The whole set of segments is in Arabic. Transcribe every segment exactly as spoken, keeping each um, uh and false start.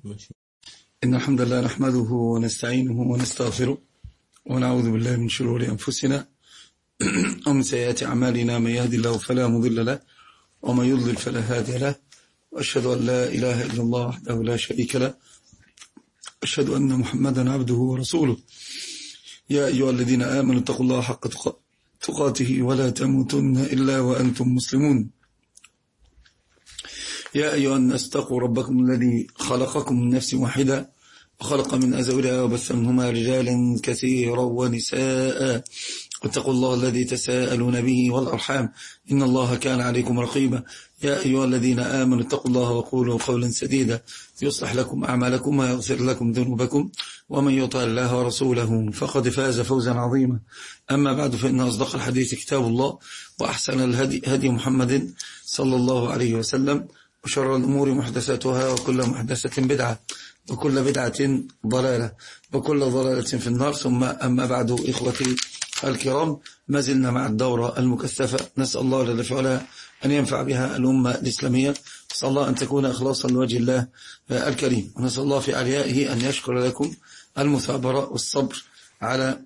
إن الحمد لله نحمده ونستعينه ونستغفره ونعوذ بالله من شرور أنفسنا ومن سيئات أعمالنا. من يهدي الله فلا مضل له ومن يضلل فلا هادي له، وأشهد أن لا إله إلا الله وحده لا شريك له، أشهد أن محمدا عبده ورسوله. يا أيها الذين آمنوا اتقوا الله حق تقاته ولا تموتن إلا وأنتم مسلمون. يا أيها الناس اتقوا ربكم الذي خلقكم من نفس واحدة وخلق من زوجها وبث منهما رجالا كثيرا ونساء، واتقوا الله الذي تساءلون به والأرحام إن الله كان عليكم رقيبا. يا أيها الذين آمنوا اتقوا الله وقولوا قولا سديدا يصلح لكم أعمالكم ويغفر لكم ذنوبكم، ومن يطع الله ورسوله فقد فاز فوزا عظيما. أما بعد، فإن أصدق الحديث كتاب الله، وأحسن الهدي هدي محمد صلى الله عليه وسلم، وشر الأمور محدثاتها، وكل محدثة بدعة، وكل بدعة ضلالة، وكل ضلالة في النار. ثم أما بعد، إخوتي الكرام، ما زلنا مع الدورة المكثفة، نسأل الله جل وعلا أن ينفع بها الأمة الإسلامية، نسأل الله أن تكون إخلاصا لوجه الله الكريم، ونسأل الله في عليائه أن يشكر لكم المثابرة والصبر على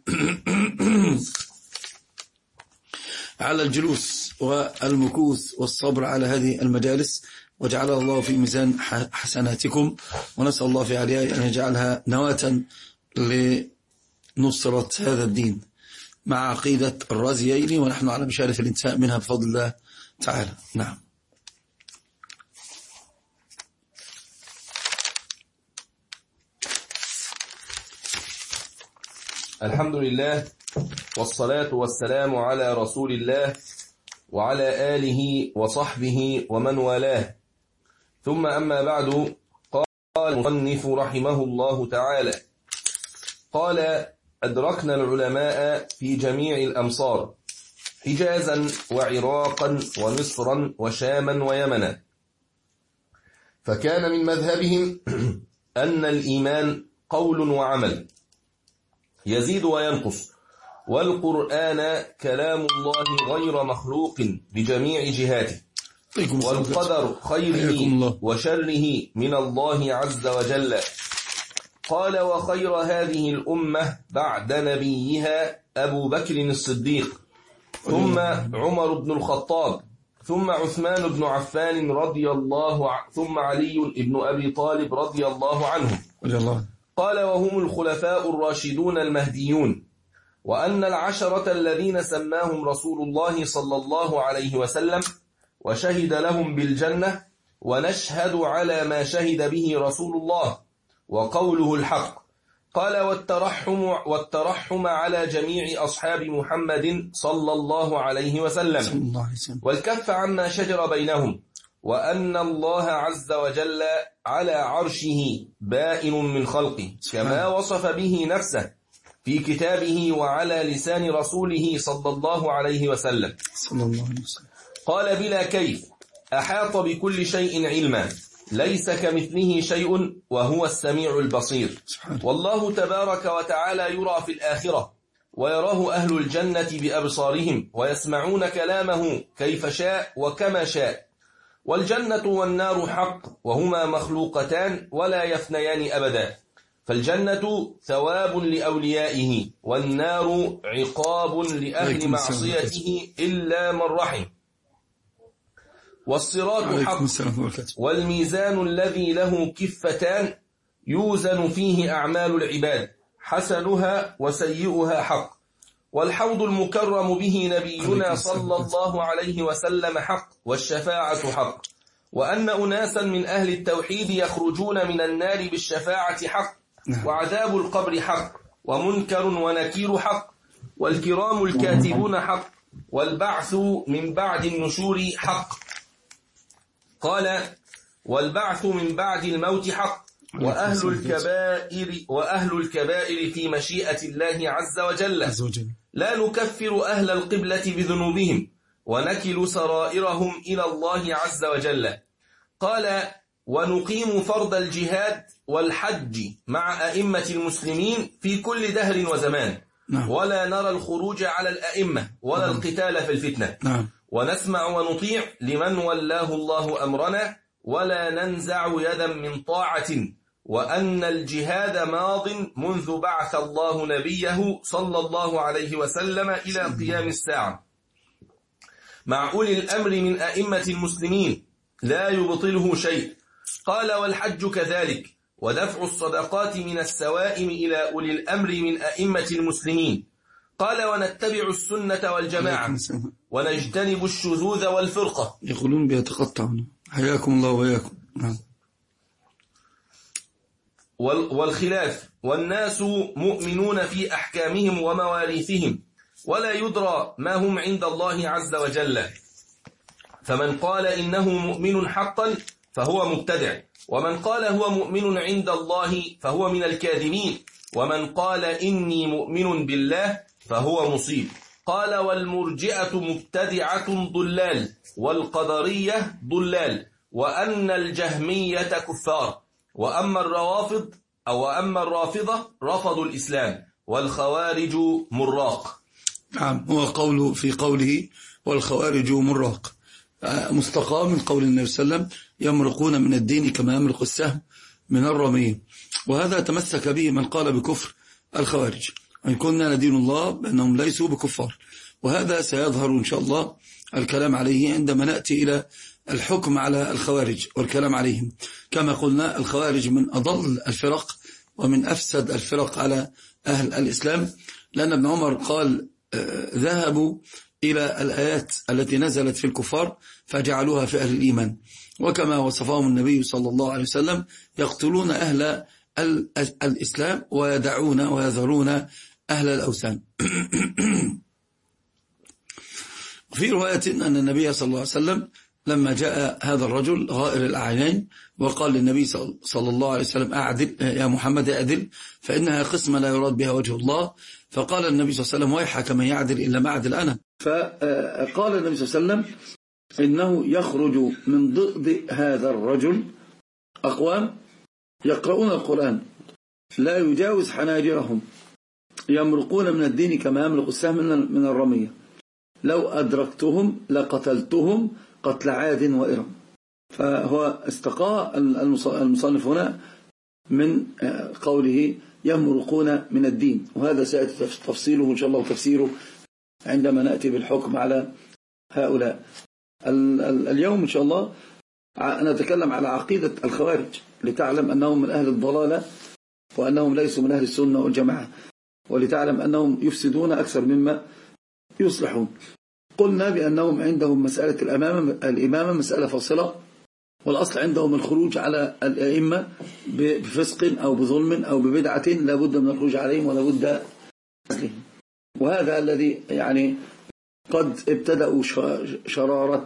على الجلوس والمكوث والصبر على هذه المجالس، وجعلها الله في ميزان حسناتكم، ونسأل الله في عليائه أن يجعلها نواة لنصرة هذا الدين مع عقيدة الرازيين، ونحن على مشارف الانتهاء منها بفضل الله تعالى. نعم. الحمد لله، والصلاة والسلام على رسول الله وعلى آله وصحبه ومن والاه، ثم أما بعد. قال المصنف رحمه الله تعالى: قال: أدركنا العلماء في جميع الأمصار، حجازا وعراقا ومصرا وشاما ويمنا، فكان من مذهبهم أن الإيمان قول وعمل يزيد وينقص، والقرآن كلام الله غير مخلوق بجميع جهاته، والقدر خيره وشره من الله عز وجل. قال: وخير هذه الأمة بعد نبيها أبو بكر الصديق، ثم عمر بن الخطاب، ثم عثمان بن عفان رضي الله عنه، ثم علي بن أبي طالب رضي الله عنهم. قال: وهم الخلفاء الراشدون المهديون، وأن العشرة الذين سماهم رسول الله صلى الله عليه وسلم وشهد لهم بالجنة، ونشهد على ما شهد به رسول الله وقوله الحق. قال: والترحم, والترحم على جميع أصحاب محمد صلى الله عليه وسلم، والكف عما شجر بينهم، وأن الله عز وجل على عرشه بائن من خلقه، كما وصف به نفسه في كتابه وعلى لسان رسوله صلى الله عليه وسلم. قال: بلا كيف، أحاط بكل شيء علما، ليس كمثله شيء وهو السميع البصير. والله تبارك وتعالى يرى في الآخرة، ويراه أهل الجنة بأبصارهم، ويسمعون كلامه كيف شاء وكما شاء. والجنة والنار حق، وهما مخلوقتان ولا يفنيان أبدا، فالجنة ثواب لأوليائه، والنار عقاب لأهل معصيته إلا من رحم. والصراط حق، والميزان الذي له كفتان يوزن فيه أعمال العباد، حسنها وسيئها حق. والحوض المكرم به نبينا صلى الله عليه وسلم حق، والشفاعة حق. وأن أناسا من أهل التوحيد يخرجون من النار بالشفاعة حق، وعذاب القبر حق، ومنكر ونكير حق، والكرام الكاتبون حق، والبعث من بعد النشور حق. قال: والبعث من بعد الموت حق، وأهل الكبائر وأهل الكبائر في مشيئة الله عز وجل، لا نكفر أهل القبلة بذنوبهم، ونكل سرائرهم إلى الله عز وجل. قال: ونقيم فرض الجهاد والحج مع أئمة المسلمين في كل دهر وزمان، ولا نرى الخروج على الأئمة ولا القتال في الفتنة، ونسمع ونطيع لمن ولاه الله أمرنا، ولا ننزع يدا من طاعة وأن الجهاد ماض منذ بعث الله نبيه صلى الله عليه وسلم إلى قيام الساعة مع أولي الأمر من أئمة المسلمين لا يبطله شيء. قال والحج كذلك، ودفع الصدقات من السوائم إلى أولي الأمر من أئمة المسلمين. قال ونتبع السنة والجماعة ونجتنب الشذوذ والفرقة. يقولون بيتقطعون، حياكم الله وإياكم. والخلاف، والناس مؤمنون في أحكامهم ومواريثهم ولا يدرى ما هم عند الله عز وجل، فمن قال إنه مؤمن حقا فهو مبتدع، ومن قال هو مؤمن عند الله فهو من الكاذبين، ومن قال إني مؤمن بالله فهو مصيب. قال والمرجئة مبتدعة ضلال، والقدرية ضلال، وأن الجهمية كفار، وأما الروافض أو أما الرافضة رفضوا الإسلام، والخوارج مراق. نعم، هو قوله في قوله والخوارج مراق مستقى من قول النبي صلى الله عليه وسلم يمرقون من الدين كما يمرق السهم من الرمية، وهذا تمسك به من قال بكفر الخوارج، وإن كنا ندين الله بأنهم ليسوا بكفار، وهذا سيظهر إن شاء الله الكلام عليه عندما نأتي إلى الحكم على الخوارج والكلام عليهم. كما قلنا الخوارج من أضل الفرق ومن أفسد الفرق على أهل الإسلام، لأن ابن عمر قال ذهبوا إلى الآيات التي نزلت في الكفار فجعلوها في أهل الإيمان، وكما وصفهم النبي صلى الله عليه وسلم يقتلون أهل الإسلام ويدعون ويذرون أهل الأوثان. في رواية أن النبي صلى الله عليه وسلم لما جاء هذا الرجل غائر الأعينين وقال للنبي صلى الله عليه وسلم أعدل يا محمد أعدل فإنها قسمة لا يراد بها وجه الله، فقال النبي صلى الله عليه وسلم ويحك من يعدل إلا ما أعدل أنا. فقال النبي صلى الله عليه وسلم إنه يخرج من ضئض هذا الرجل أقوام يقرؤون القرآن لا يجاوز حناجرهم يمرقون من الدين كما يمرق السهم من الرمية، لو أدركتهم لقتلتهم قتل عاد وإرم. فهو استقاء المصنف هنا من قوله يمرقون من الدين، وهذا سيأتي تفصيله إن شاء الله وتفسيره عندما نأتي بالحكم على هؤلاء. اليوم إن شاء الله نتكلم على عقيدة الخوارج لتعلم أنهم من أهل الضلالة وأنهم ليسوا من أهل السنة والجماعة، ولتعلم أنهم يفسدون أكثر مما يصلحون. قلنا بأنهم عندهم مسألة الإمامة الإمامة مسألة فاصلة، والأصل عندهم الخروج على الأئمة بفسق أو بظلم أو ببدعة لا بد من الخروج عليهم ولا بد أسلهم، وهذا الذي يعني قد ابتدأوا شرارة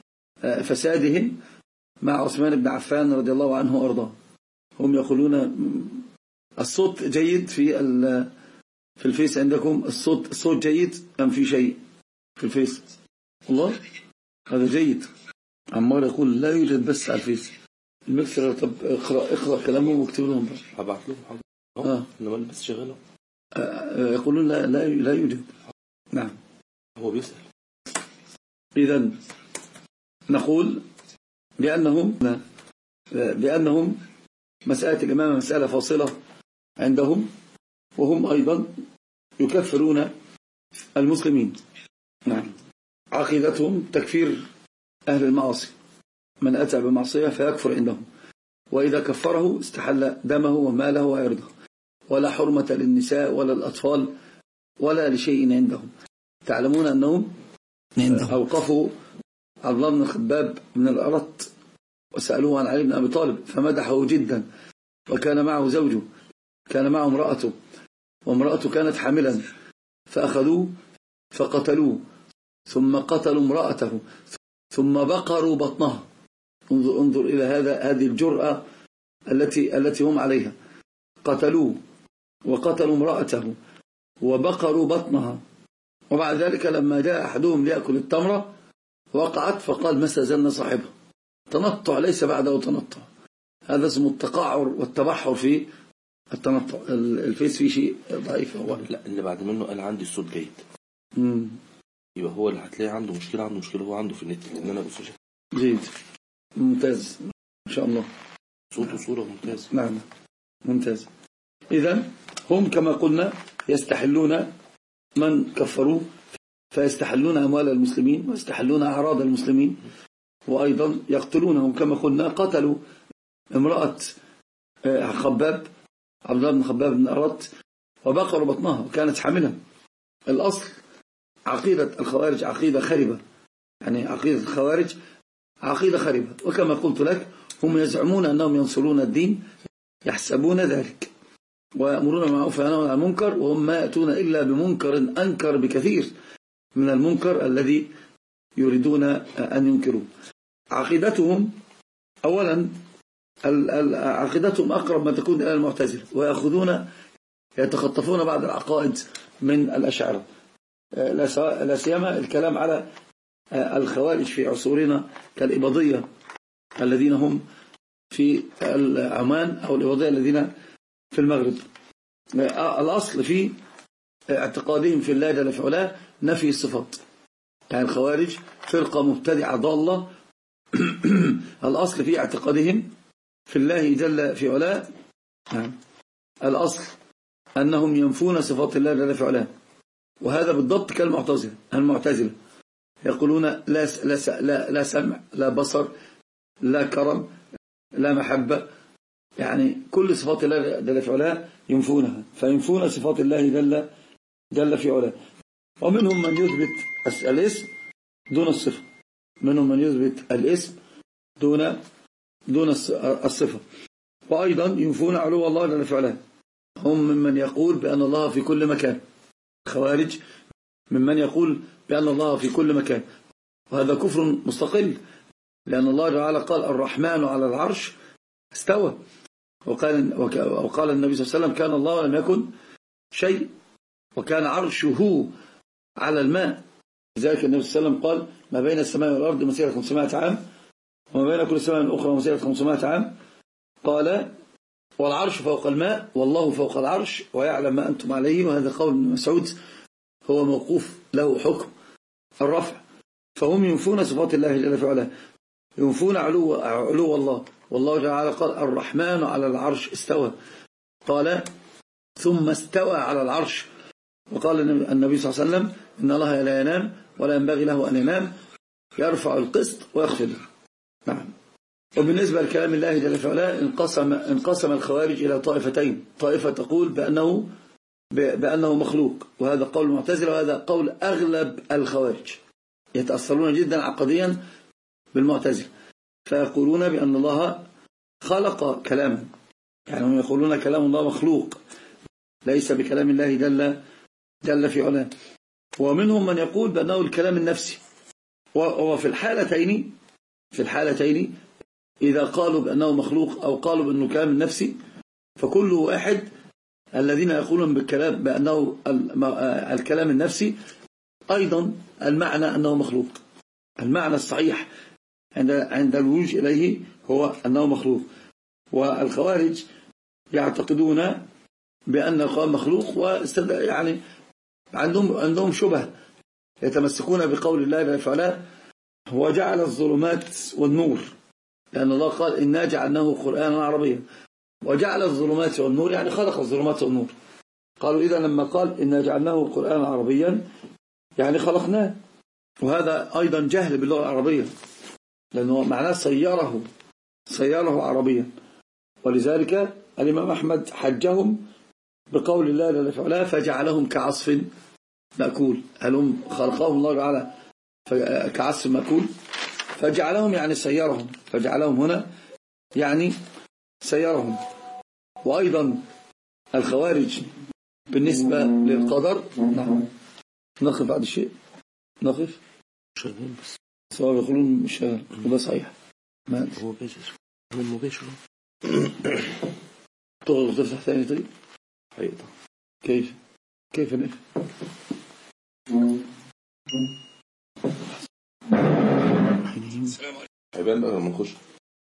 فسادهم مع عثمان بن عفان رضي الله عنه وأرضاه. هم يقولون الصوت جيد في في الفيس عندكم، الصوت الصوت جيد أم في شيء في الفيس؟ والله هذا جيد. عمار يقول لا يوجد بس على الفيس المكسر. طب اقرأ اقرأ كلامهم واكتب لهم بقى. هبعت لهم حاضر. اه انما بس شغاله. يقولون لا لا لا يوجد. نعم هو بيسأل. إذا نقول بأنهم بأنهم مسألة الإمامة مسألة فاصلة عندهم، وهم أيضا يكفرون المسلمين. نعم عقيدتهم تكفير أهل المعاصي، من أتى بمعصية فيكفر عندهم، وإذا كفره استحل دمه وماله وعرضه، ولا حرمة للنساء ولا الأطفال ولا لشيء عندهم. تعلمون أنهم أوقفوا عبد الله بن الخباب من الأرط وسألوه عن علي بن أبي طالب فمدحه جدا، وكان معه زوجه، كان معه امرأته، وامرأته كانت حاملا، فأخذوه فقتلوه، ثم قتلوا امرأته، ثم بقروا بطنها. انظر, انظر إلى هذا هذه الجرأة التي التي هم عليها. قتلوه وقتلوا امرأته وبقروا بطنها، وبعد ذلك لما جاء أحدهم ليأكل التمرة وقعت فقال ما استأذن صاحبها. تنطع ليس بعده تنطع، هذا اسمه التقعر والتبحر في التنطع. الفيس فيه شيء ضعيف. هو لا اللي بعد منه قال عندي الصوت جيد، امم يبقى هو اللي هتلاقي عنده مشكلة عنده مشكلة هو عنده في النت، لأن أنا بص جيد ممتاز إن شاء الله صوت وصورة ممتاز. نعم ممتاز. إذن هم كما قلنا يستحلون من كفروا، فيستحلون أموال المسلمين ويستحلون أعراض المسلمين، وأيضا يقتلونهم كما قلنا. قتلوا امرأة خباب، عبد الله بن خباب بن أرط، وبقروا بطنها وكانت حاملة. الأصل عقيدة الخوارج عقيدة خربة، يعني عقيدة الخوارج عقيدة خربة. وكما قلت لك هم يزعمون أنهم ينصرون الدين، يحسبون ذلك، ويأمرون بالمعروف وينهون عن المنكر، وهم ما يأتون إلا بمنكر أنكر بكثير من المنكر الذي يريدون أن ينكروه. عقيدتهم أولا عقيدتهم أقرب ما تكون إلى المعتزلة، ويأخذون يتخطفون بعض العقائد من الأشاعرة، لا سيما الكلام على الخوارج في عصورنا كالإباضية الذين هم في عمان، أو الإباضية الذين في المغرب. الأصل في اعتقادهم في الله جل في علاه نفي الصفات، يعني الخوارج فرقة مبتدعة ضالة. الأصل في اعتقادهم في الله جل في علاه الأصل أنهم ينفون صفات الله جل في علاه، وهذا بالضبط كالمعتزلة. المعتزلة يقولون لا, لا, لا, لا سمع، لا بصر، لا كرم، لا محبة، يعني كل صفات الله جل في علاه ينفونها، فينفون صفات الله جل, جل في علاه. ومنهم من يثبت الاسم دون الصفة، منهم من يثبت الاسم دون دون الصفة، وأيضا ينفون علو الله جل في علاه. هم ممن يقول بأن الله في كل مكان، خوارج ممن يقول بأن الله في كل مكان، وهذا كفر مستقل، لأن الله تعالى قال الرحمن على العرش استوى، وقال, وقال النبي صلى الله عليه وسلم كان الله ولم يكن شيء، وكان عرشه على الماء. لذلك النبي صلى الله عليه وسلم قال ما بين السماء والأرض مسيرة خمسمائة عام، وما بين كل سماء الأخرى مسيرة خمسمائة عام. قال والعرش فوق الماء والله فوق العرش ويعلم ما أنتم عليه. وهذا قول ابن مسعود هو موقوف له حكم الرفع. فهم ينفون صفات الله جل في علاه، ينفون علو, علو الله. والله تعالى قال الرحمن على العرش استوى، قال ثم استوى على العرش. وقال النبي صلى الله عليه وسلم إن الله لا ينام ولا ينبغي له أن ينام، يرفع القسط ويخفض. نعم. وبالنسبة لكلام الله جل في علاه انقسم, انقسم الخوارج إلى طائفتين. طائفة تقول بأنه, بأنه مخلوق، وهذا قول المعتزلة، وهذا قول أغلب الخوارج، يتأثرون جدا عقديا بالمعتزلة، فيقولون بأن الله خلق كلاما، يعني هم يقولون كلام الله مخلوق ليس بكلام الله جل, جل في علاه. ومنهم من يقول بأنه الكلام النفسي. وفي الحالتين في الحالتين إذا قالوا بأنه مخلوق أو قالوا بأنه كلام النفسي، فكل واحد الذين يقولون بالكلام بأنه الكلام النفسي أيضا المعنى أنه مخلوق. المعنى الصحيح عند عند الوجه إليه هو أنه مخلوق. والخوارج يعتقدون بأن القرآن مخلوق، ويعني عندهم عندهم شبه، يتمسكون بقول الله جل وعلا وجعل الظلمات والنور، لأن الله قال إنا جعلناه قرآنا عربيا، وجعل الظلمات والنور يعني خلق الظلمات والنور. قالوا إذا لما قال إنا جعلناه قرآنا عربيا يعني خلقناه، وهذا أيضا جهل باللغة العربية، لأنه معناه صيره صيره عربيا. ولذلك الإمام أحمد حجهم بقول الله جل وعلا فجعلهم كعصف مأكول. هل هم خلقهم الله تعالى كعصف مأكول؟ فجعلهم يعني سيرهم، فجعلهم هنا يعني سيرهم. وأيضا الخوارج بالنسبة للقدر، نعم نقف بعد الشيء، نقف شغال بس سواء يقولون مش شغال، وده صحيح ما هو بيجر هو مباشر. تغلق تفتح ثاني طيب أيضا كيف كيف نقف عبان بقى لما نخش.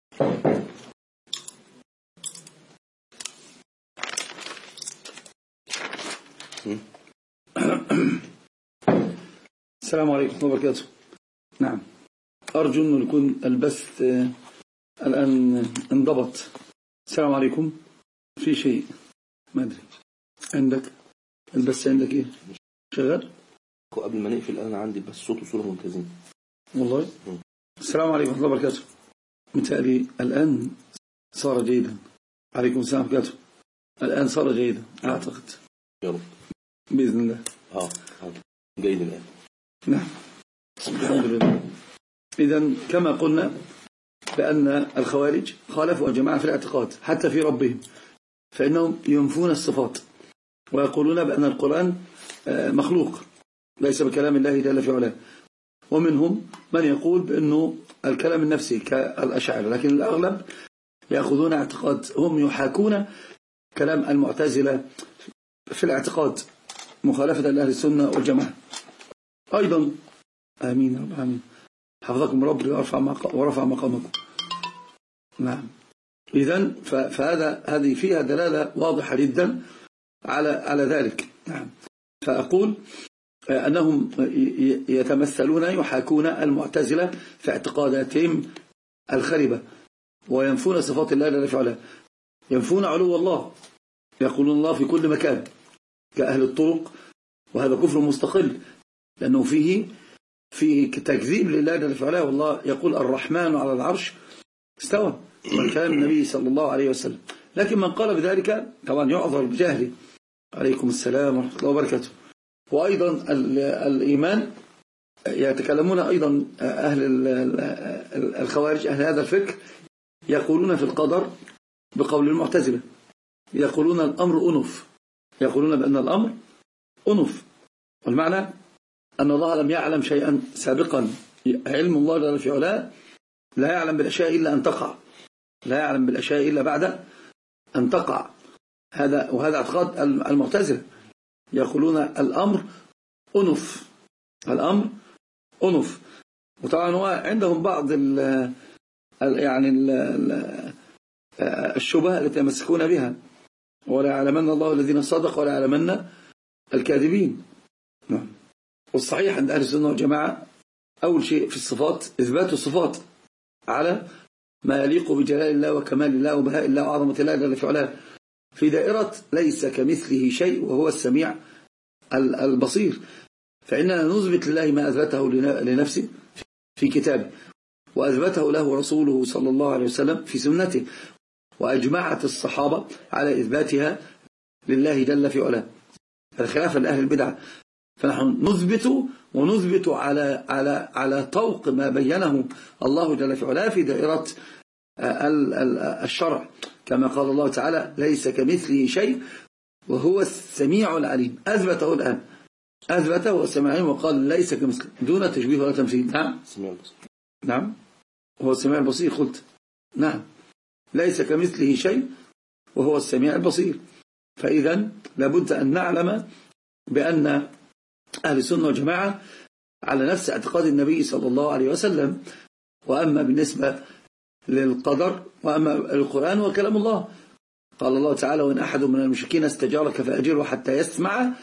السلام عليكم ورحمة الله وبركاته. نعم أرجو أن يكون البث الآن انضبط. السلام عليكم. في شيء ما أدري عندك البث عندك إيه شغال؟ قبل ما نقفل أنا عندي بس صوت وصورة ممتازين والله. م. السلام عليكم ورحمة الله وبركاته. متهيألي الآن صار جيدا. عليكم السلام ورحمة الله وبركاته. الآن صار جيدا أعتقد. يلا بإذن الله. آه جيد الآن. نعم الحمد لله. إذن كما قلنا بأن الخوارج خالفوا الجماعة في الاعتقاد حتى في ربهم، فإنهم ينفون الصفات ويقولون بأن القرآن مخلوق ليس بكلام الله جل في علاه، ومنهم من يقول بأنه الكلام النفسي كالأشاعرة، لكن الأغلب يأخذون اعتقاد، هم يحاكون كلام المعتزلة في الاعتقاد مخالفة لأهل السنة والجماعة. أيضا آمين رب العالمين حفظكم رب ورفع مقامكم. نعم. إذن فهذا هذه فيها دلالة واضحة جدا على على ذلك. نعم. فأقول أنهم يتمثلون يحاكون المعتزلة في اعتقاداتهم الخربة، وينفون صفات الله جل وعلا، ينفون علو الله، يقولون الله في كل مكان كأهل الطرق، وهذا كفر مستقل لأنه فيه فيه تكذيب لله جل وعلا. والله يقول الرحمن على العرش استوى، والكلام النبي صلى الله عليه وسلم. لكن من قال بذلك طبعا يعذر بجهله. عليكم السلام ورحمة الله وبركاته. وأيضا الإيمان يتكلمون أيضا أهل الخوارج أهل هذا الفكر يقولون في القدر بقول المعتزلة، يقولون الأمر أنف، يقولون بأن الأمر أنف، والمعنى أن الله لم يعلم شيئا سابقا. علم الله جل في علاه لا يعلم بالأشياء إلا أن تقع، لا يعلم بالأشياء إلا بعد أن تقع. هذا وهذا اعتقاد المعتزلة، يقولون الأمر أنف، الأمر أنف. وطبعا هو عندهم بعض ال يعني ال الشبهة التي يمسكون بها، ولا يعلمن الله الذين صدقوا ولا يعلمن الكاذبين. نعم. والصحيح عند أهل السنة والجماعة أول شيء في الصفات إثبات الصفات على ما يليق بجلال الله وكمال الله وبهاء الله وعظمة الله جل في علاه، في دائرة ليس كمثله شيء وهو السميع البصير. فإننا نثبت لله ما أثبته لنفسه في كتابه، وأثبته له رسوله صلى الله عليه وسلم في سنته، وأجمعت الصحابة على إثباتها لله جل في علاه، خلافا لأهل البدعة. فنحن نثبت ونثبت على على على طوق ما بينه الله جل في علاه في دائرة الشرع، كما قال الله تعالى ليس كمثله شيء وهو السميع العليم. أثبته الآن، أثبته هو السميع العليم، وقال ليس كمثله دون تشبيه ولا تمثيل. نعم نعم هو السميع البصير. قلت نعم ليس كمثله شيء وهو السميع البصير. فإذا لابد أن نعلم بأن أهل السنة والجماعة على نفس اعتقاد النبي صلى الله عليه وسلم. وأما بالنسبة للقدر وأما القرآن وكلام الله، قال الله تعالى وإن أحد من المشركين استجارك فأجره حتى يسمع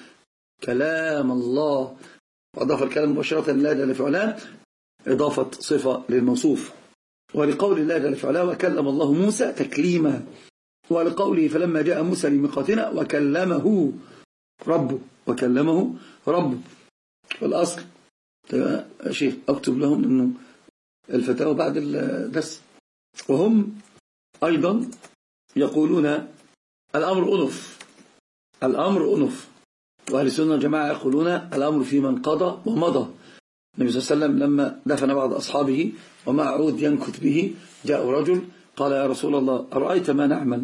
كلام الله، وأضاف الكلام مباشرة لله جل في علاه إضافة صفة للموصوف. ولقول الله جل في علاه وكلم الله موسى تكليما، ولقوله فلما جاء موسى لميقاتنا وكلمه ربه، وكلمه ربه. والأصل يا شيخ أكتب لهم أنه الفتاوى بعد الدرس. وهم أيضا يقولون الأمر أنف، الأمر أنف. وأهل السنة والجماعة يقولون الأمر في من قضى ومضى. النبي صلى الله عليه وسلم لما دفن بعض أصحابه ومع عود ينكت به جاء رجل قال يا رسول الله أرأيت ما نعمل،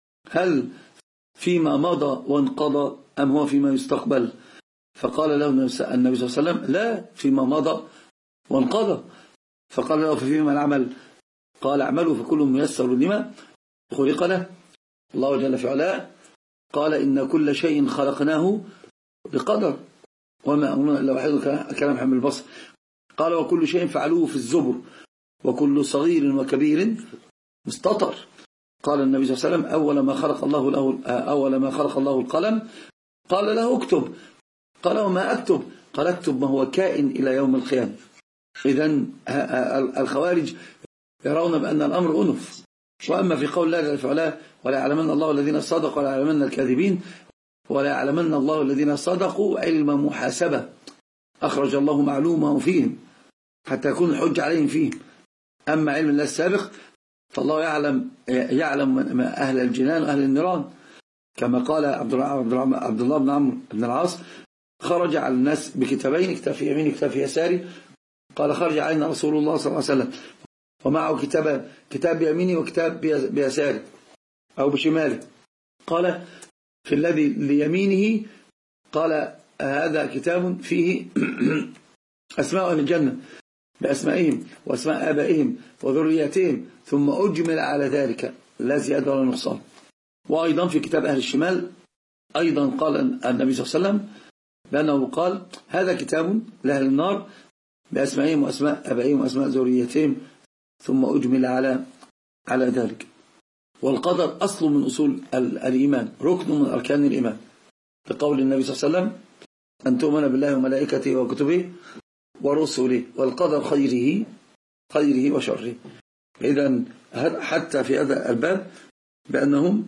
هل فيما مضى وانقضى أم هو فيما يستقبل؟ فقال له النبي صلى الله عليه وسلم لا، فيما مضى وانقضى. فقال له فيما العمل؟ قال اعملوا فكل ميسر لما خلق له. الله جل في علاه قال إن كل شيء خلقناه بقدر وما أمرنا إلا واحد، كلام حمل البصر. قال وكل شيء فعلوه في الزبر وكل صغير وكبير مستطر. قال النبي صلى الله عليه وسلم أول ما خلق الله له أول ما خلق الله القلم قال له اكتب. قال وما أكتب؟ قال اكتب ما هو كائن إلى يوم القيامة. إذن الخوارج يرون بأن الأمر أنف، وأما في قول الله جل في علاه ولا يعلمن الله الذين صدقوا ولا يعلمن الكاذبين ولا يعلمن الله الذين صدقوا علم محاسبة أخرج الله معلومه فيهم حتى يكون الحج عليهم فيهم. أما علم الله السابق فالله يعلم يعلم أهل الجنان وأهل النيران، كما قال عبد الله بن عمرو بن العاص خرج على الناس بكتابين، كتاب في يميني كتاب في يساري، قال خرج علينا رسول الله صلى الله عليه وسلم ومعه كتاب كتاب بيميني وكتاب بيساري أو بشماله، قال في الذي ليمينه قال هذا كتاب فيه أسماء أهل الجنة بأسمائهم وأسماء آبائهم وذرياتهم ثم أجمل على ذلك لا زيادة ولا نقصان. وأيضا في كتاب أهل الشمال أيضا قال النبي صلى الله عليه وسلم بأنه قال هذا كتاب لأهل النار بأسمائهم وأسماء آبائهم وأسماء ذرياتهم ثم أجمل على على ذلك. والقدر أصل من أصول الإيمان، ركن من أركان الإيمان، بقول النبي صلى الله عليه وسلم أن تؤمن بالله وملائكته وكتبه ورسله والقدر خيره خيره وشره. إذن حتى في هذا الباب بأنهم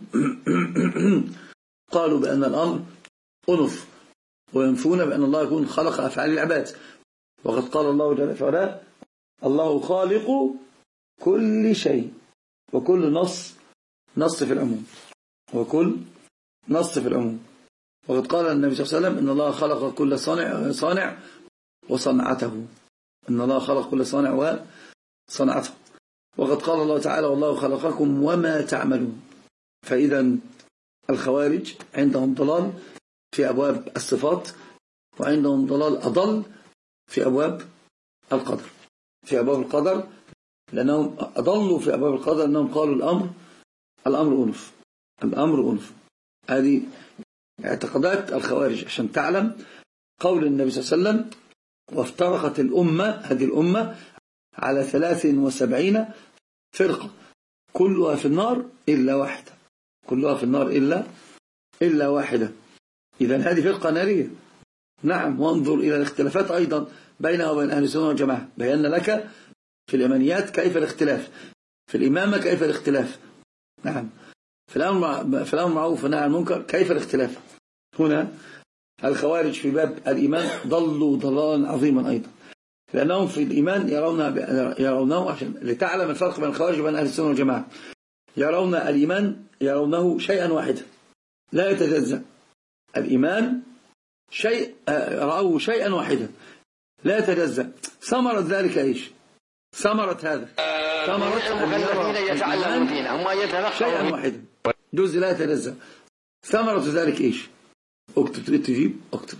قالوا بأن الأمر أنف وينفون بأن الله يكون خلق أفعال العباد، وقد قال الله جل وعلا الله خالق كل شيء، وكل نص نص في العموم، وكل نص في العموم. وقد قال النبي صلى الله عليه وسلم إن الله خلق كل صانع صانع وصنعته، إن الله خلق كل صانع وصنعته. وقد قال الله تعالى والله خلقكم وما تعملون. فإذا الخوارج عندهم ضلال في أبواب الصفات، وعندهم ضلال أضل في أبواب القدر في أبواب القدر لأنهم أضلوا في أبواب القدر أنهم قالوا الأمر الأمر أنف الأمر أنف. هذه اعتقادات الخوارج. عشان تعلم قول النبي صلى الله عليه وسلم وافترقت الأمة هذه الأمة على ثلاث وسبعين فرقة كلها في النار إلا واحدة كلها في النار إلا إلا واحدة. إذن هذه فرقة نارية. نعم. وانظر إلى الاختلافات أيضا بينها وبين أهل السنة والجماعة. بينا لك في الإيمانيات كيف الاختلاف، في الإمامة كيف الاختلاف. نعم. في الأمر في الأمر معروف والنهي عن المنكر كيف الاختلاف. هنا الخوارج في باب الإيمان ضلوا ضلالا عظيما أيضا، لأنهم في الإيمان يرون يرونه عشان لتعلم الفرق بين الخوارج وبين أهل السنة والجماعة. يرون الإيمان يرونه شيئا واحدا لا يتجزأ. الإيمان شيء رأوه شيئا واحدا لا يتجزأ. ثمرة ذلك إيش؟ ثمرة هذا ثمرة الإيمان شيئا واحدا جزء لا يتجزأ. ثمرة ذلك إيش؟ اكتب. تريد تجيب اكتب.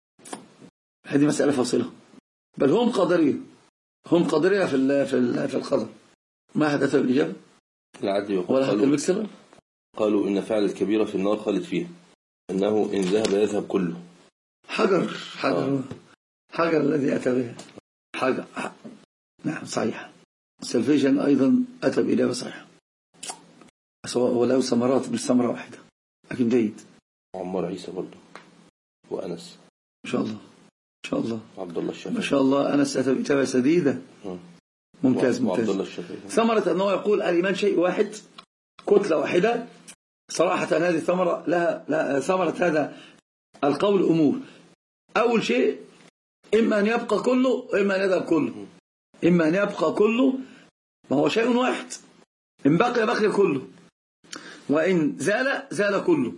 هذه مسألة فاصلة. بل هم قدرية هم قدرية في في في القدر. ما هدف الإجابة؟ العدل. ولا هدف المكسرة؟ قالوا إن فعل الكبيرة في النار خالد فيها، إنه إن ذهب يذهب كله. حجر حجر آه. حجر الذي أتى به حجر. نعم صحيح. سلفيجن أيضا أتى بإجابة صحيحة، ولو ثمرات بالثمرة واحدة لكن جيد. عمار عيسى برضه وأنس ما شاء الله ما شاء الله. عبد الله الشافعي ما شاء الله. أنس أتى بإجابة سديدة. ممتاز ممتاز. ثمرة أنه يقول الإيمان شيء واحد كتلة واحدة. صراحة هذه الثمرة لها, لها ثمرة هذا القول أمور. أول شيء إما أن يبقى كله وإما أن يذهب كله. إما أن يبقى كله ما هو شيء واحد، إن بقي بقي كله، وإن زال زال كله.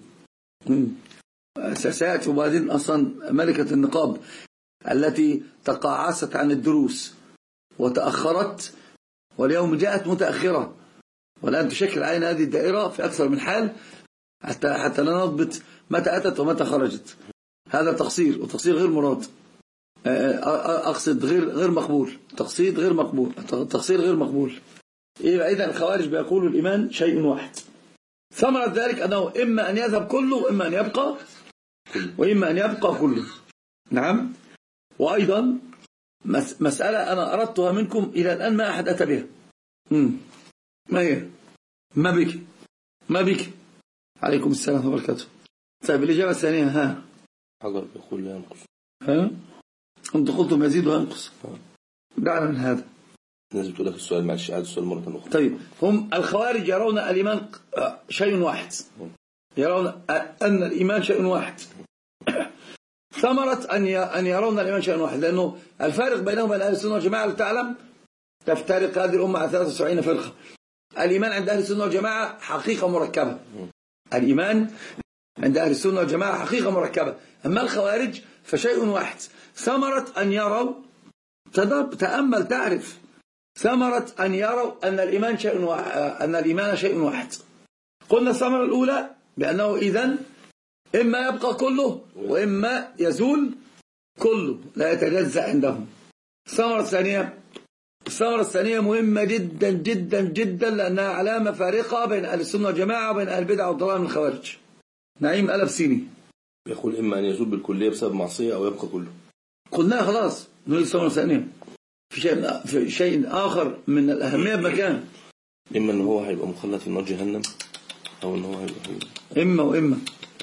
سيأتي وبعدين أصلا ملكة النقاب التي تقاعست عن الدروس وتأخرت واليوم جاءت متأخرة، والآن تشكل عين هذه الدائرة في أكثر من حال حتى حتى لا نضبط متى أتت ومتى خرجت. هذا تقصير، وتقصير غير مراد. أقصد غير غير مقبول. تقصير غير مقبول تقصير غير مقبول. إذا الخوارج بيقولوا الإيمان شيء واحد. ثمرة ذلك أنه إما أن يذهب كله وإما أن يبقى وإما أن يبقى كله. نعم. وأيضا مسألة أنا أردتها منكم إلى الآن ما أحد أتى بها. ما هي؟ ما بك ما بك عليكم السلام وبركاته. طيب الإجابة الثانية ها حجر يقول لا ينقص. ها أنت قلتم يزيد وينقص. دعنا من هذا. الناس بتقول لك السؤال، معلش عاد السؤال مرة أخرى. طيب، هم الخوارج يرون الإيمان شيء واحد، يرون أن الإيمان شيء واحد. ثمرة أن يرون الإيمان شيء واحد، لأنه الفارق بينهم وبين أهل السنة والجماعة تعلم تفترق هذه الأمة على ثلاثة وسبعين فرقة. الإيمان عند أهل السنة والجماعة حقيقة مركبة، الإيمان عند أهل السنة والجماعة حقيقة مركبة. أما الخوارج فشيء واحد. ثمرة أن يروا، تأمل تعرف، ثمرة أن يروا أن الإيمان شيء واحد، أن الإيمان شيء واحد. قلنا الثمرة الأولى بأنه إذن إما يبقى كله وإما يزول كله، لا يتجزأ عندهم. الثمرة الثانية، الثمرة الثانية مهمة جدا جدا جدا، لأنها علامة فارقة بين أهل السنة والجماعة وبين أهل البدع والضلال من الخوارج. نعيم ألبسيني يقول إما أن يزول بالكلية بسبب معصية أو يبقى كله. قلنا خلاص نريد الثمرة الثانية في شيء في شيء آخر من الأهمية بمكان. إما أن هو هيبقى مخلد في نار جهنم، أو أن هو هيبقى إما وإما.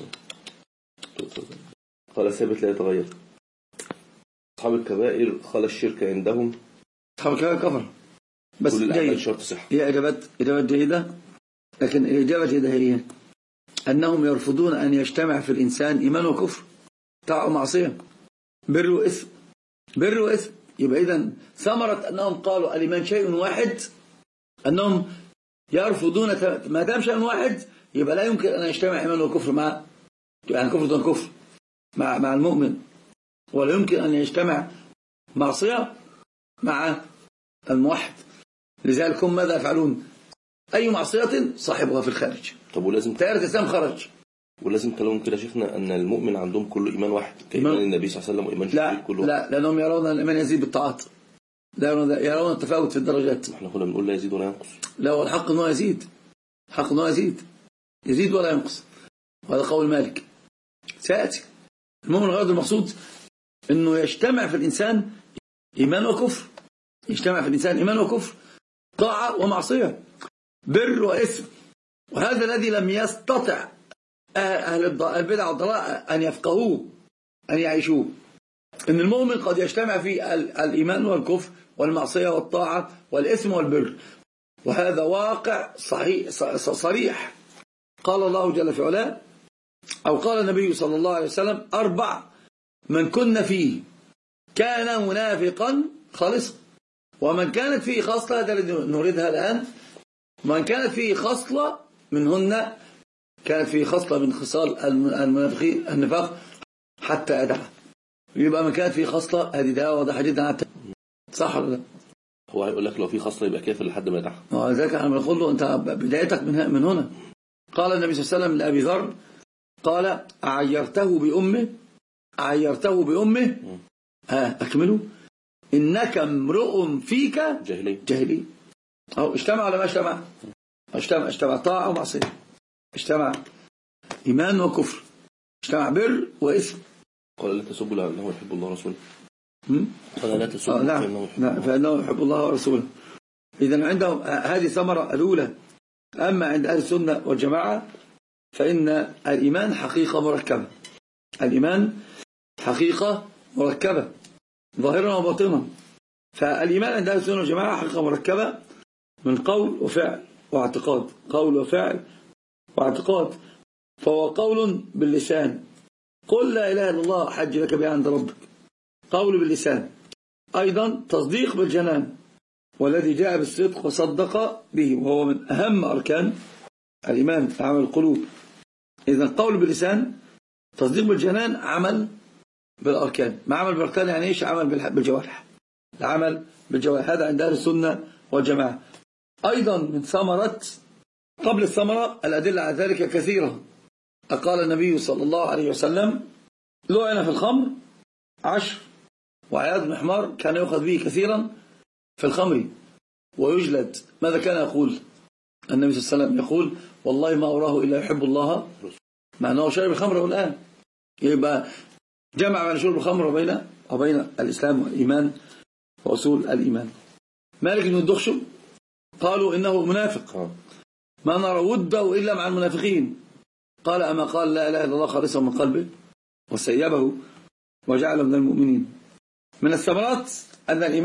قال ثابت لا يتغير. أصحاب الكبائر خلى الشرك عندهم. أصحاب الكبائر كفر، بس جيد. شرط صحة. هي إجابات إجابات جيدة، لكن الإجابة الجيدة هي أنهم يرفضون أن يجتمع في الإنسان إيمان وكفر، طاعة ومعصية، بر وإثم، بر وإثم. يبقى إذن ثمرة أنهم قالوا الإيمان شيء واحد، أنهم يرفضون ما دام شيء واحد يبقى لا يمكن أن يجتمع إيمان وكفر مع، يعني كفر دون كفر مع مع المؤمن، ولا يمكن أن يجتمع معصية مع الموحد. لذلك هم ماذا يفعلون؟ أي معصية صاحبها في الخارج. طب ولازم تيار الإسلام خرج. ولازم كلامهم كده شيخنا أن المؤمن عندهم كله إيمان واحد كإيمان النبي صلى الله عليه وسلم وإيمان جبريل كله. لا، لأنهم يرون أن الإيمان يزيد بالطاعات، يرون التفاوت في الدرجات. احنا كنا بنقول لا يزيد ولا ينقص. لا، هو الحق أنه يزيد، حق أنه يزيد يزيد ولا ينقص، وهذا قول مالك سيأتي. المؤمن غير المقصود أنه يجتمع في الإنسان إيمان وكفر، يجتمع في الإنسان إيمان وكفر، طاعة ومعصية، بر وإثم. وهذا الذي لم يستطع أهل البدع والضلال أن يفقهوه، أن يعيشوه. إن المؤمن قد يجتمع في الإيمان والكفر والمعصية والطاعة والإثم والبر، وهذا واقع صحيح صريح. قال الله جل في علاه، أو قال النبي صلى الله عليه وسلم: أربع من كن فيه كان منافقا خالصا. ومن كانت فيه خصلة، هذا الذي نريدها الآن، من كانت فيه خصلة منهن، كانت فيه خصلة من خصال المنافقين النفاق حتى أدعى. يبقى من كانت فيه خصلة، هذه ده واضحة جدا، صح ولا لا؟ هو هيقول لك لو في خصلة يبقى كافر لحد ما يدعى. ولذلك احنا بنقول له انت بدايتك من هنا. قال النبي صلى الله عليه وسلم لأبي ذر، قال: أعيرته بأمه، أعيرته بأمه، ها أكملوا، إنك امرؤ فيك جاهلي جاهلي. أو اجتمع ولا ما اجتمع؟ اجتمع، اجتمع طاعة ومعصية، اجتمع إيمان وكفر، اجتمع بر وإثم. قال: لا تسبوا لأنه يحب الله ورسوله. قال: لا تسبوا آه نعم، فإنه يحب الله ورسوله. إذن عندهم هذه ثمرة الأولى. أما عند أهل السنة والجماعة فإن الإيمان حقيقة مركبة، الإيمان حقيقة مركبة ظاهرا وباطنا. فالإيمان عند أهل السنة والجماعة حقيقة مركبة من قول وفعل واعتقاد، قول وفعل واعتقاد. فهو قول باللسان، قل لا إله إلا الله حج لك بها عند ربك، قول باللسان. أيضا تصديق بالجنان، والذي جاء بالصدق وصدق به، وهو من أهم أركان الإيمان، عمل القلوب. إذن قول باللسان، تصديق بالجنان، عمل بالأركان. ما عمل بالأركان يعني إيش؟ عمل بالجوارح، العمل بالجوارح. هذا عند أهل السنة والجماعة. أيضا من ثمرة، قبل الثمرة الأدلة على ذلك كثيرة. قال النبي صلى الله عليه وسلم: لعن في الخمر عشر، وعياذ بن حمار كان يؤخذ به كثيرا في الخمر ويجلد. ماذا كان يقول النبي صلى الله عليه وسلم؟ يقول: والله ما أراه إلا يحب الله، مع أنه شرب الخمر الآن. يبقى جمع بين شرب الخمر وبين وبين الإسلام والإيمان وأصول الإيمان. مالك بن الدخشم قالوا إنه منافق، ما نرى وده إلا مع المنافقين. قال: أما قال لا إله إلا الله خالصا من قلبه وسيبه وجعله من المؤمنين. من الثمرات أن الإيمان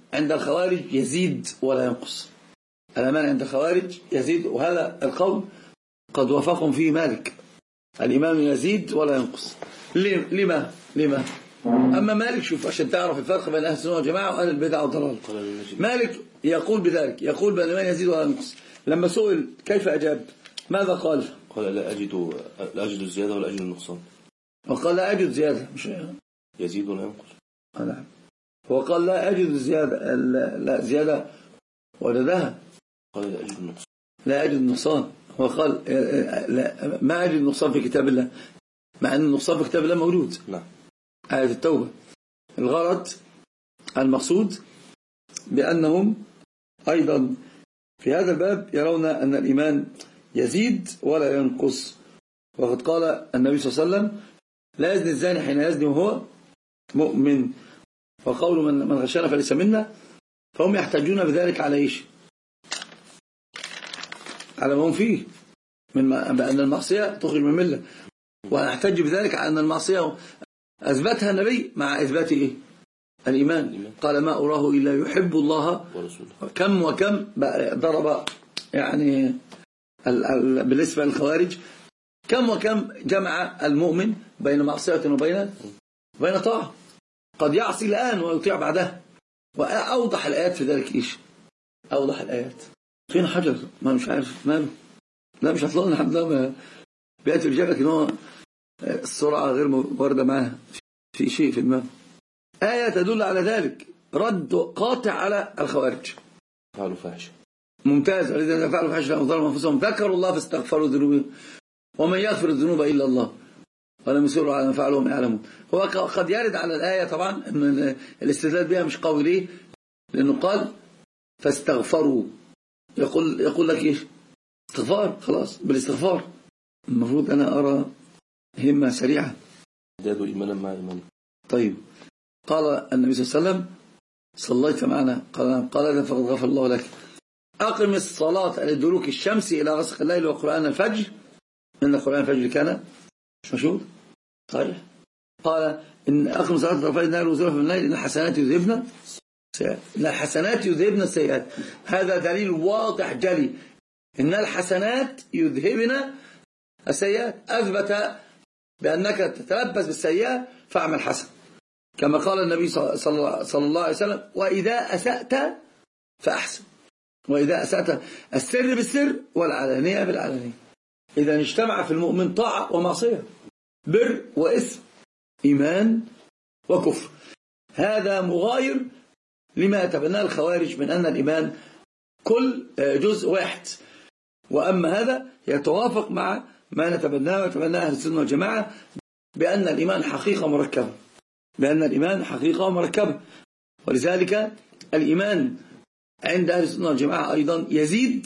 عند الخوارج يزيد ولا ينقص. الإيمان عند الخوارج يزيد، وهذا القول قد وافقهم فيه مالك. الإيمان يزيد ولا ينقص. لما لما أما مالك، شوف عشان تعرف الفرق بين أهل السنة والجماعة وأهل البدع والضلال. مالك يقول بذلك، يقول بأن الإيمان يزيد ولا ينقص. لما سئل كيف أجاب ماذا قال؟ قال لا أجد لا أجد الزيادة ولا أجد النقصان. وقال لا أجد زيادة، مش يزيد ولا ينقص. نعم. هو قال لا أجد زيادة، لا زيادة وجدها. قال لا أجد النقصان. لا أجد النقصان. هو قال لا ما أجد النقصان في كتاب الله، مع أن النقصان في كتاب الله موجود. نعم. آية التوبة. الغرض المقصود بأنهم أيضا في هذا الباب يرون أن الإيمان يزيد ولا ينقص. وقد قال النبي صلى الله عليه وسلم لا يزني الزاني حين يزني وهو مؤمن. وقول من من غشنا فليس منا. فهم يحتاجون بذلك على إيش؟ على ما هم فيه من بأن المعصية تخرج من الملة. ونحتاج بذلك على أن المعصية أثبتها النبي مع إثبات إيه؟ الإيمان. قال ما أراه إلا يحب الله ورسوله. كم وكم ضرب يعني بالنسبة للخوارج، كم وكم جمع المؤمن بين معصية وبين بين طاعة. قد يعصي الآن ويطيع بعدها. وأوضح الآيات في ذلك إيش؟ أوضح الآيات. فين حجر؟ ما مش عارف ماله. لا مش هطلعنا الحمد لله بيأتي بجابك إن هو السرعة غير واردة معها في شيء في الماء. آية تدل على ذلك، رد قاطع على الخوارج. فعلوا فاحشة. ممتاز. الذين فعلوا فاحشة لهم ظلموا أنفسهم ذكروا الله فاستغفروا ذنوبهم ومن يغفر الذنوب إلا الله ولم يصروا على ما فعلوا وهم يعلمون. هو قد يرد على الآية طبعا أن الاستدلال بها مش قوي. ليه؟ لأنه قال فاستغفروا. يقول يقول لك إيش؟ استغفار. خلاص بالاستغفار. المفروض أنا أرى همة سريعة. زادوا إيمانا مع إيمان. طيب قال النبي صلى الله عليه وسلم صليت معنا؟ قال قال فقد غفر الله لك. أقم الصلاة لدلوك الشمس إلى غسق الليل وقرآن الفجر إن قرآن الفجر كان مش مشهود صحيح. قال إن أقم الصلاة طرفي النهار وزلفا من الليل إن الحسنات يذهبن السيئات. إن الحسنات يذهبن السيئات. هذا دليل واضح جلي إن الحسنات يذهبن السيئات. أثبت بأنك تتلبس بالسيئة فاعمل حسن، كما قال النبي صلى الله عليه وسلم وإذا أسأت فأحسن. وإذا أسأت السر بالسر والعلانية بالعلانية. إذا اجتمع في المؤمن طاعة ومعصية، بر وإثم، إيمان وكفر. هذا مغاير لما تبناه الخوارج من أن الإيمان كل جزء واحد. وأما هذا يتوافق مع ما نتبناه وتبناه أهل السنة والجماعة بأن الإيمان حقيقة مركبة. بأن الإيمان حقيقة مركبة. ولذلك الإيمان عند أهل السنة والجماعة أيضا يزيد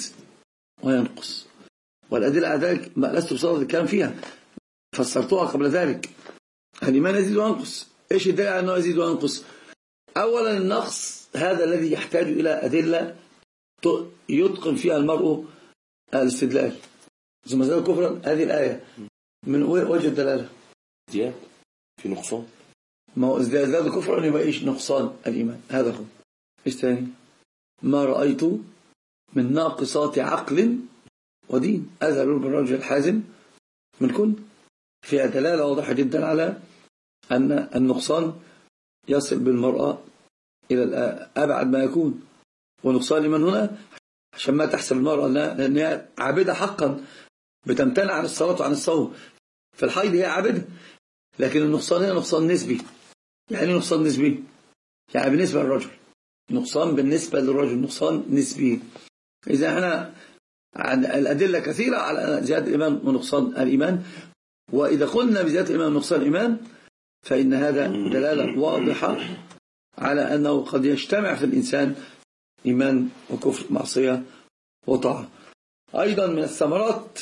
وينقص. والأدلة على ذلك ما لست بصدد الكلام فيها، فسرتها قبل ذلك. الإيمان يزيد وينقص. إيش الدليل على أنه يزيد وينقص؟ أولا النقص هذا الذي يحتاج إلى أدلة يتقن فيها المرء الاستدلال. ثم زاد كفرا هذه الآية من وجه الدلالة زيادة في نقصان. ما هو زاد كفرا يبقى إيش؟ نقصان الإيمان. هذا هو. إيش ثاني؟ ما رأيت من ناقصات عقل ودين أذهل بالرجل الحازم من كن. فيها دلالة واضحة جدا على أن النقصان يصل بالمرأة إلى أبعد ما يكون. ونقصان من هنا عشان ما تحسب المرأة لأنها عابدة حقا بتمتنع عن الصلاة وعن الصوم. في الحيض هي عابدة، لكن النقصان هنا نقصان نسبي. يعني نقصان نسبي يعني بالنسبة للرجل، نقصان بالنسبة للرجل نقصان نسبي. إذا احنا عن الأدلة كثيرة على زيادة الإيمان ونقصان الإيمان. وإذا قلنا بزيادة الإيمان ونقصان الإيمان فإن هذا دلالة واضحة على أنه قد يجتمع في الإنسان إيمان وكفر، معصية وطاعة. أيضا من الثمرات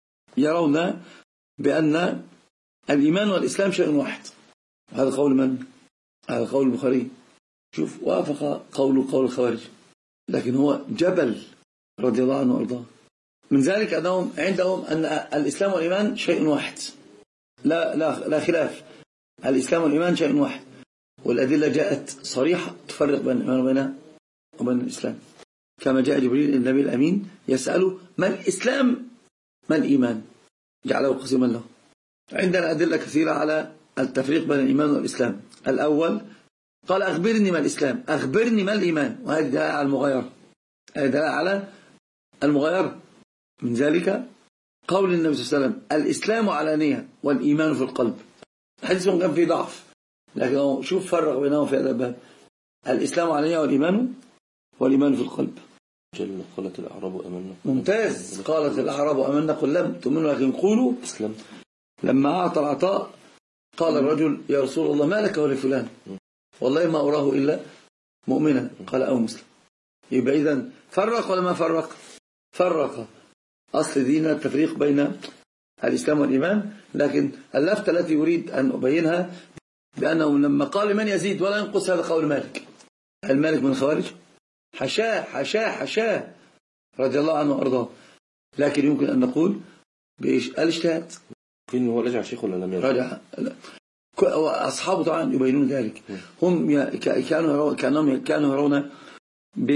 يرون بأن الإيمان والإسلام شيء واحد. هذا قول من؟ هذا قول البخاري. شوف وافق قول قول الخوارج، لكن هو جبل رضي الله عنه وارضاه. من ذلك أنهم عندهم أن الإسلام والإيمان شيء واحد، لا لا لا خلاف. الإسلام والإيمان شيء واحد، والأدلة جاءت صريحة تفرق بين الإيمان وبين وبين الإسلام، كما جاء جبريل النبي الأمين يسأله ما الإسلام ما الإيمان، جعله قسيما له. عندنا أدلة كثيرة على التفريق بين الإيمان والإسلام. الأول قال أخبرني ما الإسلام، أخبرني ما الإيمان، وهذه دلالة على المغايرة، هذه دلالة على المغايرة. من ذلك قول النبي صلى الله عليه وسلم الإسلام علانية والإيمان في القلب. الحديث كان فيه ضعف، لكن شوف فرق بينهم في هذا الباب، الإسلام علانية والإيمان والإيمان في القلب. جل قالت الأعراب أمنا. ممتاز. قالت الأعراب أمنا قل لم تؤمنوا لكن قولوا اسلم. لما أعطى العطاء قال الرجل يا رسول الله ما لك ولفلان، والله ما أراه إلا مؤمنا، قال أو مسلم. يبقى إذن فرق ولا ما فرق؟ فرق. أصل دينا التفريق بين الإسلام والإيمان، لكن اللفتة التي أريد أن أبينها بأنه لما قال من يزيد ولا ينقص، هذا قول مالك. المالك من الخوارج؟ حشاه حشاه حشاه رضي الله عنه وأرضاه. لكن يمكن أن نقول بإيش؟ الاجتهاد. فين هو رجع شيخ ولا لم يرجع؟ رجع. أصحابه طبعا يبينون ذلك. هم كانوا كانوا كانوا يرون ب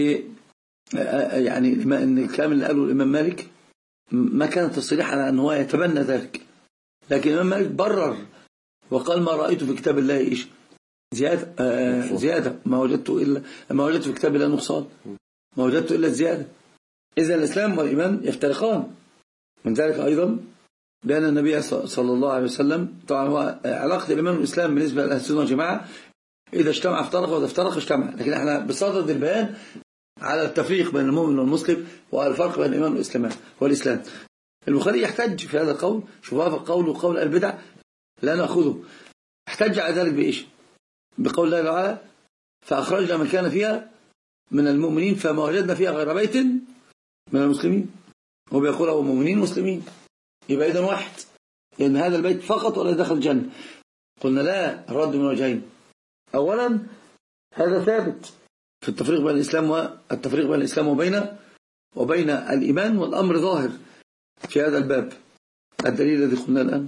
يعني ان الكلام اللي قاله الإمام مالك ما كان تصريح على أن هو يتبنى ذلك، لكن الإمام مالك برر وقال ما رأيت في كتاب الله إيش زيادة آه زيادة ما وجدت إلا ما وجدت في كتاب الله نقصان، ما وجدت إلا الزيادة. إذا الإسلام والإيمان يفترقان. من ذلك أيضا بأن النبي صلى الله عليه وسلم طبعا هو علاقة الإيمان والإسلام بالنسبة لأهل السنة والجماعة إذا اجتمع افترق وإذا افترق اجتمع، لكن احنا بصدد البيان على التفريق بين المؤمن والمسلم وعلى الفرق بين الإيمان والإسلام والإسلام. البخاري يحتج في هذا القول، شوف هذا القول وقول البدع لا نأخذه، احتج على ذلك بإيش؟ بقول الله تعالى فأخرجنا من كان فيها من المؤمنين فما وجدنا فيها غير بيت من المسلمين. هو بيقول هو مؤمنين مسلمين، يبقى إذن واحد، لأن هذا البيت فقط ولا دخل الجنة. قلنا لا، الرد من وجهين. أولا هذا ثابت في التفريق بين الإسلام والتفريق بين الإسلام وبين وبين الإيمان، والأمر ظاهر في هذا الباب. الدليل الذي قلنا الآن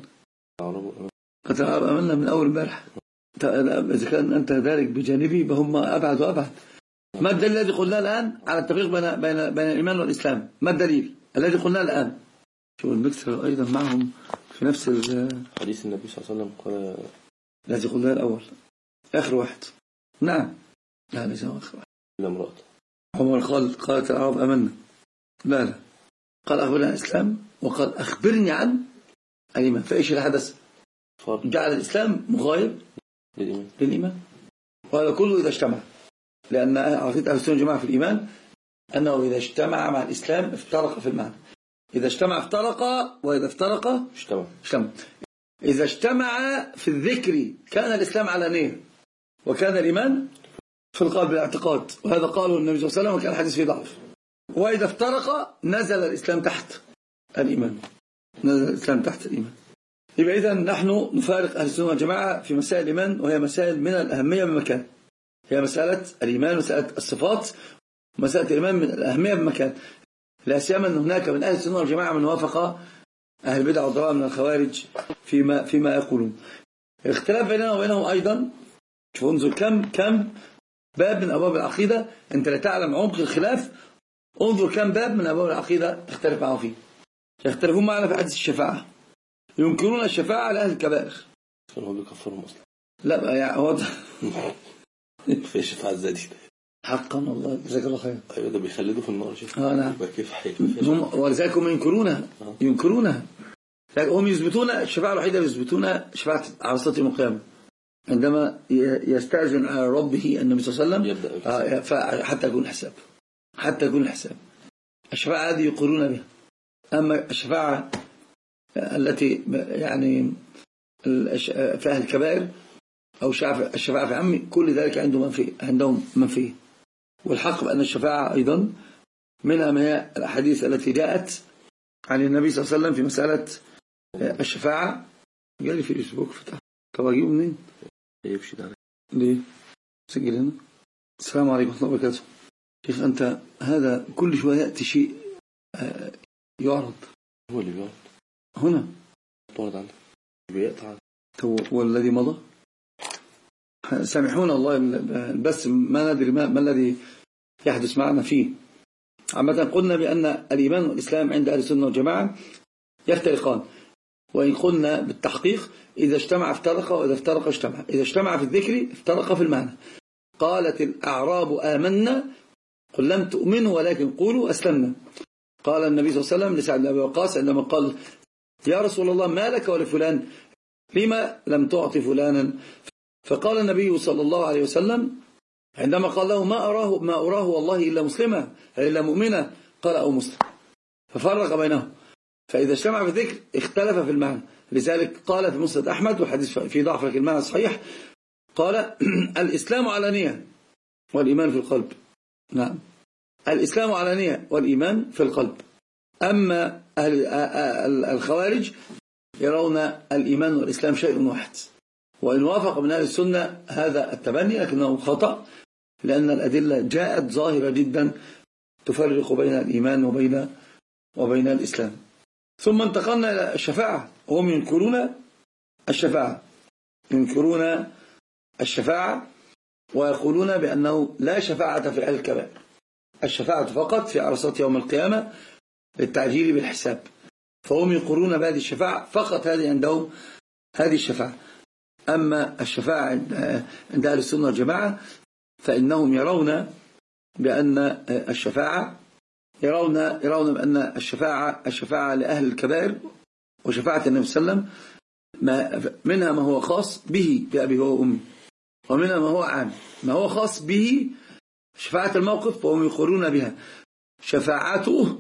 قد أمنا من أول امبارح، إذا كان أنت ذلك بجانبي فهم أبعد وأبعد. ما الدليل الذي قلنا الآن على التفريق بين بين بين الإيمان والإسلام؟ ما الدليل الذي قلنا الآن؟ شو المكسر أيضا معهم في نفس حديث النبي صلى الله عليه وسلم قال الذي قلنا الأول آخر واحد. نعم لا ليس آخر واحد. إلا امرأة عمر قال قالت العرب أمنا، لا لا قال أخبرني عن الإسلام وقال أخبرني عن الإيمان. فإيش الحدث؟ جعل الإسلام مغاير للإيمان, للإيمان. وهذا كله إذا اجتمع، لأن عقيدة أهل السنة والجماعة في الإيمان أنه إذا اجتمع مع الإسلام افترق في المعنى. إذا اجتمع افترق، وإذا افترق اجتمع. اجتمع. إذا اجتمع في الذكر كان الإسلام علانية وكان الإيمان في القلب الاعتقاد، وهذا قاله النبي صلى الله عليه وسلم وكان الحديث فيه ضعف. وإذا افترق نزل الإسلام تحت الإيمان، نزل الإسلام تحت الإيمان. يبقى إذن نحن نفارق أهل السنة والجماعة في مسائل الإيمان، وهي مسائل من الأهمية بمكان. هي مسألة الإيمان، مسألة الصفات، مسألة الإيمان من الأهمية بمكان، لا سيما أن هناك من أهل السنة والجماعة من وافق أهل البدع والضلال من الخوارج فيما فيما يقولون. الاختلاف بيننا وبينهم أيضا، شوف انظر كم كم باب من أبواب العقيدة أنت لا تعلم عمق الخلاف. انظر كم باب من أبواب العقيدة تختلف معه فيه. يختلفون معنا في حديث الشفاعة، ينكرون الشفاعة لأهل الكبائر. هو بيكفرهم أصلا؟ لا يعني هو في الشفاعة الزادية حقا والله جزاك الله خير. أيوة ده بيخلدوا في النار شيخ. اه نعم. كيف حي ولذلك هم ينكرونها آه. ينكرونها هم يثبتون الشفاعة الوحيدة يثبتون شفاعة عرصات يوم القيامة عندما يستأذن على ربه النبي صلى الله عليه وسلم آه حتى يكون الحساب، حتى يكون الحساب. الشفاعة هذه يقولون بها. أما الشفاعة التي يعني في أهل الكبائر أو الشفاعة في عمي، كل ذلك عندهم منفي، عندهم منفي. والحق بأن الشفاعة أيضا منها ما هي الأحاديث التي جاءت عن النبي صلى الله عليه وسلم في مسألة الشفاعة. جالي في الفيسبوك فتح، طب أجيبه منين؟ يمشي ده ليه؟ سجل هنا. السلام عليكم ورحمة الله وبركاته. شيخ أنت هذا كل شوية يأتي شيء يعرض. هو اللي بيعرض هنا تعرض عنه بيقطع. والذي مضى سامحونا والله، بس ما ندري ما, ما الذي يحدث معنا فيه. عامة قلنا بأن الإيمان والإسلام عند أهل السنة والجماعة يفترقان، وإن قلنا بالتحقيق إذا اجتمع افترق وإذا افترق اجتمع. إذا اجتمع في الذكر افترق في المعنى. قالت الأعراب آمنا قل لم تؤمنوا ولكن قولوا أسلمنا. قال النبي صلى الله عليه وسلم لسعد بن أبي وقاص عندما قال يا رسول الله ما لك ولفلان لما لم تعطي فلانا؟ فقال النبي صلى الله عليه وسلم عندما قال له ما أراه ما أراه والله إلا مسلما إلا مؤمنا، قال أو مسلم، ففرق بينهم. فإذا اجتمع في الذكر اختلف في المعنى. لذلك قال في مسند أحمد والحديث في ضعف لكن المعنى صحيح، قال الإسلام علانية والإيمان في القلب. نعم، الإسلام علانية والإيمان في القلب. أما أهل الخوارج يرون الإيمان والإسلام شيء واحد، وإن وافق من أهل السنة هذا التبني لكنه خطأ، لأن الأدلة جاءت ظاهرة جدا تفرق بين الإيمان وبين وبين الإسلام. ثم انتقلنا إلى الشفاعة، وهم ينكرون الشفاعة ينكرون الشفاعة ويقولون بأنه لا شفاعة في أهل الكبائر، الشفاعة فقط في عرصات يوم القيامة للتعجيل بالحساب. فهم يقرون بهذه الشفاعة فقط، هذه عندهم هذه الشفاعة. أما الشفاعة عند أهل السنة والجماعة فإنهم يرون بأن الشفاعة يرون يرون بأن الشفاعة الشفاعة لأهل الكبائر وشفاعة النبي صلى الله عليه وسلم منها ما هو خاص به بأبي هو وأمي، ومنها ما هو عام. ما هو خاص به شفاعة الموقف فهم يقرون بها. شفاعته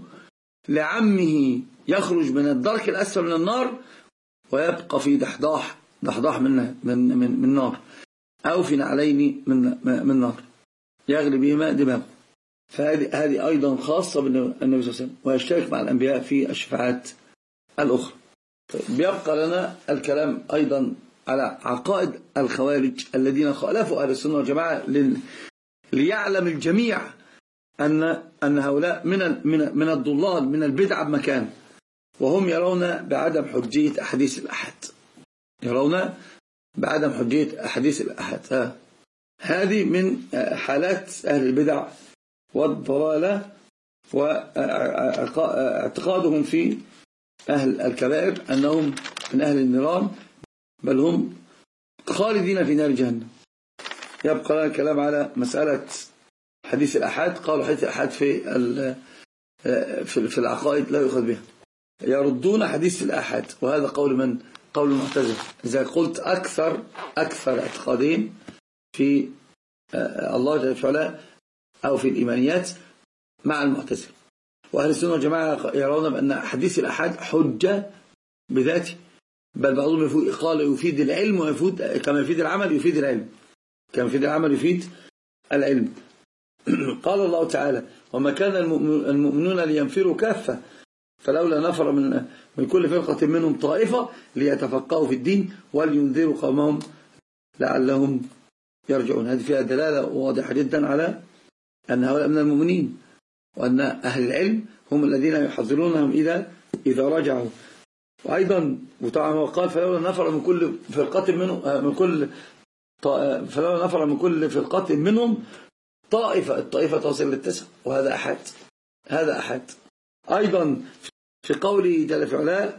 لعمه يخرج من الدرك الأسفل من النار ويبقى في دحضاح دحضاح من من من, من نار، أو في نعلين من من نار يغلي بهما دماغه. فهذه هذه أيضا خاصة بالنبي صلى الله عليه وسلم، ويشترك مع الأنبياء في الشفاعات الأخرى. بيبقى لنا الكلام أيضا على عقائد الخوارج الذين خالفوا أهل السنة والجماعة، ليعلم الجميع أن أن هؤلاء من من من الضلال من البدع بمكان، وهم يرون بعدم حجية أحاديث الأحد يرون بعدم حجية أحاديث الأحد. هذه من حالات أهل البدع والضلالة، واعتقادهم في أهل الكبائر أنهم من أهل النيران، بل هم خالدين في نار جهنم. يبقى لنا الكلام على مسألة حديث الأحد. قالوا حديث الأحد في في العقائد لا يؤخذ بها، يردون حديث الأحد، وهذا قول من؟ قول المعتزلة. إذا قلت أكثر أكثر اعتقادين في الله جل وعلا أو في الإيمانيات مع المعتزلة. وأهل السنة والجماعة يرون بأن حديث الأحد حجة بذاته، بل بعضهم قال يفيد العلم ويفيد كما يفيد العمل يفيد العلم كما يفيد العمل يفيد العلم. قال الله تعالى وما كان المؤمنون لينفروا كافة فلولا نفر من من كل فرقة منهم طائفة ليتفقهوا في الدين ولينذروا قومهم لعلهم يرجعون. هذه فيها دلالة واضحة جدا على أن هؤلاء من المؤمنين، وأن أهل العلم هم الذين يحذرونهم إذا إذا رجعوا. وأيضا وطبعا هو قال فلولا نفر من كل فرقة منهم من كل فلولا نفر من كل فرقة منهم طائفة، الطائفة تصل للتسع، وهذا أحد هذا أحد. أيضا في قوله جل في علاه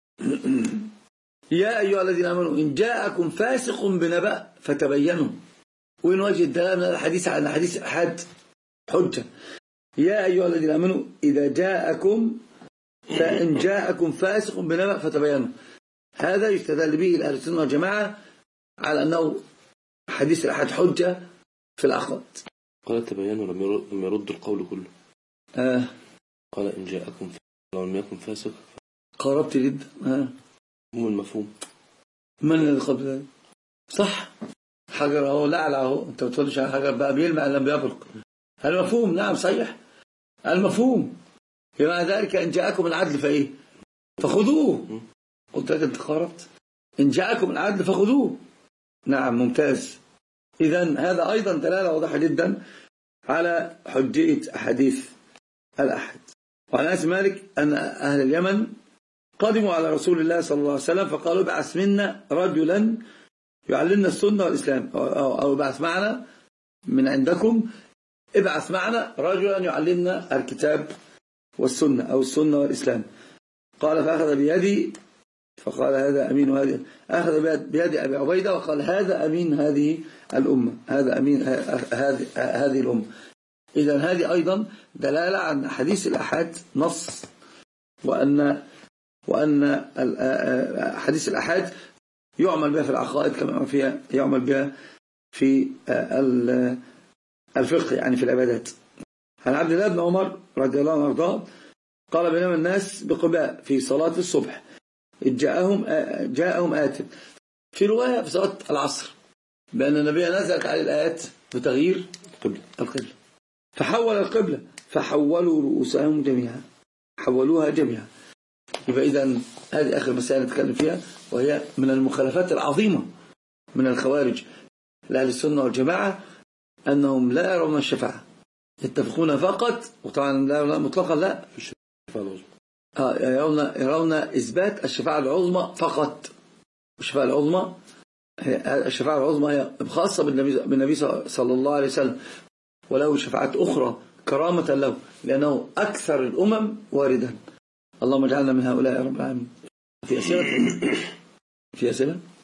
يا أيها الذين آمنوا إن جاءكم فاسق بنبأ فتبينوا، وين وجه الدلالة من الحديث عن حديث أحد حجة. يا أيها الذين آمنوا إذا جاءكم فإن جاءكم فاسق بنبأ فتبينوا، هذا يستدل به أهل السنة والجماعة على أنه حديث الأحد حجة في العقائد. قال تبينوا لم يرد القول كله. آه. قال إن جاءكم لم يكن فاسق. قربت جدا. آه. مو المفهوم من الذي قبل ذلك؟ صح، حجر اهو لعلع اهو، انت ما بتقولش على حجر بقى بيلمع لما بيبرق. المفهوم نعم صحيح، المفهوم بما ذلك ان جاءكم العدل فايه فخذوه. قلت لك انت قربت، ان جاءكم العدل فخذوه. نعم ممتاز. اذا هذا ايضا دلاله واضحه جدا على حجيه احاديث الأحد. وعن أنس مالك أن أهل اليمن قدموا على رسول الله صلى الله عليه وسلم فقالوا ابعث منا رجلا يعلمنا السنة والإسلام، أو ابعث معنا من عندكم ابعث معنا رجلا يعلمنا الكتاب والسنة أو السنة والإسلام. قال فأخذ بيدي فقال هذا أمين هذه، أخذ بيد أبي عبيدة وقال هذا أمين هذه الأمة، هذا أمين هذه هذه الأمة. إذن هذه أيضا دلالة عن حديث الأحاد نص، وأن وأن حديث الأحاد يعمل بها في العقائد كما فيها يعمل بها في الفقه، يعني في العبادات. عن عبد الله بن عمر رضي الله عنه وارضاه قال بينما الناس بقباء في صلاة الصبح إذ جاءهم جاءهم آت، في رواية في صلاة العصر بأن النبي نزلت عليه الآيات بتغيير القبلة، فحول القبلة فحولوا رؤوسهم جميعا، حولوها جميعا. يبقى إذن هذه آخر مسألة نتكلم فيها، وهي من المخالفات العظيمة من الخوارج لأهل السنة والجماعة، أنهم لا يرون الشفاعة، يتفقون فقط، وطبعا لا مطلقا لا في الشفاعة العظمى، يرون يرون إثبات الشفاعة العظمى فقط. الشفاعة العظمى الشفاعة العظمى هي خاصة بالنبي صلى الله عليه وسلم، وله شفاعات أخرى كرامة له لأنه أكثر الأمم واردا. اللهم اجعلنا من هؤلاء يا رب العالمين. في أسئلة في أسئلة